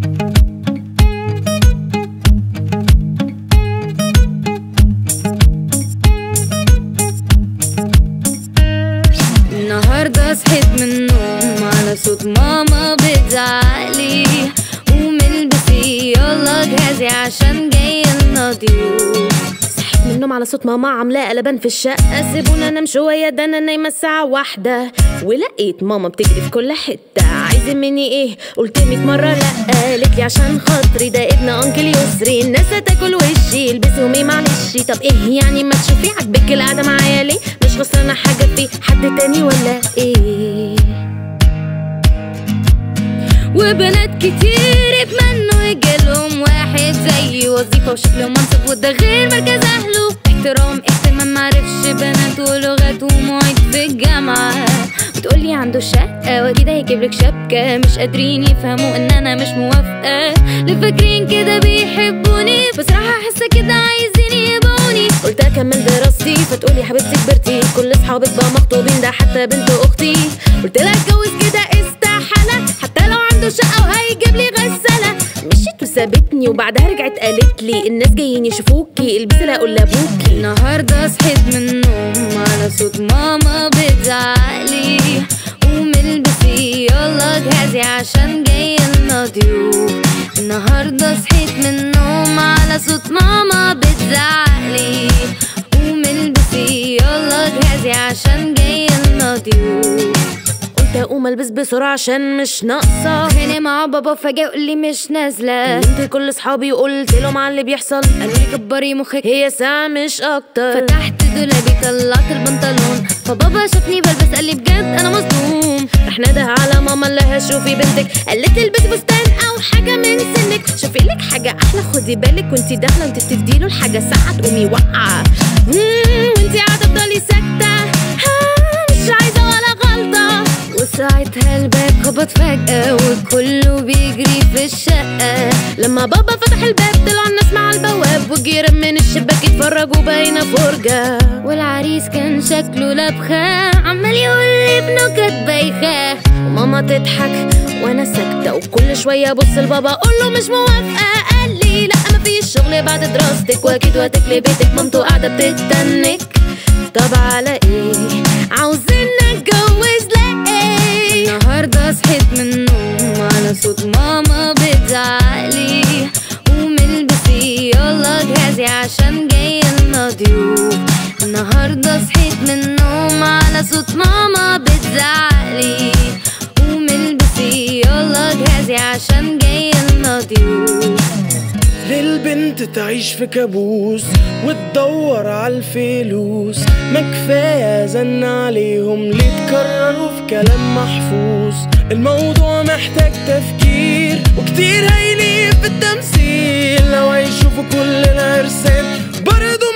النهاردة صحيت من النوم على صوت ماما بتزعقلي قومي البسي يلا جهزي عشان جايلنا ضيوف. صحيت من النوم على صوت ماما عاملة قلبان في الشقة، سيبونا انام شوية ده انا نايمة الساعة 1، ولقيت ماما بتجري في كل حتة. عايزة مني ايه؟ قلت 100 مرة لأ، قالتلي عشان خاطري ده ابن انكل يسري، الناس هتاكل وشي البسي ومي معلش. طب ايه يعني ما تشوفي عجبك القعدة معايا ليه؟ مش خسرانة حاجة في حد تاني ولا ايه؟ وبنات كتير اتمنوا يجيلهم واحد زي وظيفة وشكله منصب، وده غير مركز اهله احترام اهتمام، معرفش بنات ولغات ومواعيد في الجامعة. بتقولي عنده شقة واكيد هيجيبلك شبكة، مش قادرين يفهموا ان انا مش موافقة، اللي فاكرين كده بيحبوني بصراحة حاسة كده عايزين يبقوني. قلت اكمل دراستي فتقولي حبيبتي كبرتي، كل اصحابك بقى مخطوبين ده حتى بنت اختي. قلت لها اتجوز كده استحالة حتى لو عنده شقة وهيجيب لي غسالة. مشيت وسابتني وبعدها رجعت قالت لي الناس جايين يشوفوكي البسي لا اقول لابوكي. النهارده صحيت من النوم على صوت ماما بتزعقلي قومي البسي يلا جهزي عشان جايلنا ضيوف. النهارده صحيت من النوم على صوت ماما بتزعقلي قومي البسي يلا جهزي عشان جايلنا ضيوف. اقوم البس بسرعه عشان مش ناقصه، هنا مع بابا فجاه يقولي مش نازله، كلمت كل اصحابي وقلت لهم على اللي بيحصل، قالوا لي كبري مخك هي ساعه مش اكتر. فتحت دولابي طلعت البنطلون، فبابا شافني بلبس قال لي بجد انا مصدوم. رح نده على ماما اللي هشوفي بنتك، قالت البسي فستان او حاجه من سنك، شوفي لك حاجه احلى خدي بالك وانتي داخله وانتي بتديله الحاجه ساعه تقومي واقعه وانتي قاعده تفضلي ساكته مش عايزه ولا غلطه. وساعتها الباب خبط فجأة وكله بيجري في الشقة، لما بابا فتح الباب طلع الناس مع البواب والجيران من الشباك يتفرجوا باينة فرجة. والعريس كان شكله لبخة عمال يقولي بنكت بايخة، وماما تضحك وانا ساكتة وكل شوية ابص لبابا اقوله مش موافقة. قال لي لا مفيش شغل بعد دراستك واكيد وهتكلي بيتك، مامته قاعدة بتتنك. طب على ايه عاوزين نتجوز ليه؟ النهارده صحيت من النوم على صوت ماما بتزعقلي قومي البسي يلا جهزي عشان جايلنا ضيوف. النهارده صحيت من النوم على صوت ماما بتزعقلي قومي البسي يلا جهزي عشان جايلنا ضيوف. للبنت تعيش في كابوس وتدور عالفلوس، ما كفاية زن عليهم ليه تكرروا في كلام محفوظ. الموضوع محتاج تفكير وكتير هيليق في التمثيل، لو هيشوفوا كل العرسان برضو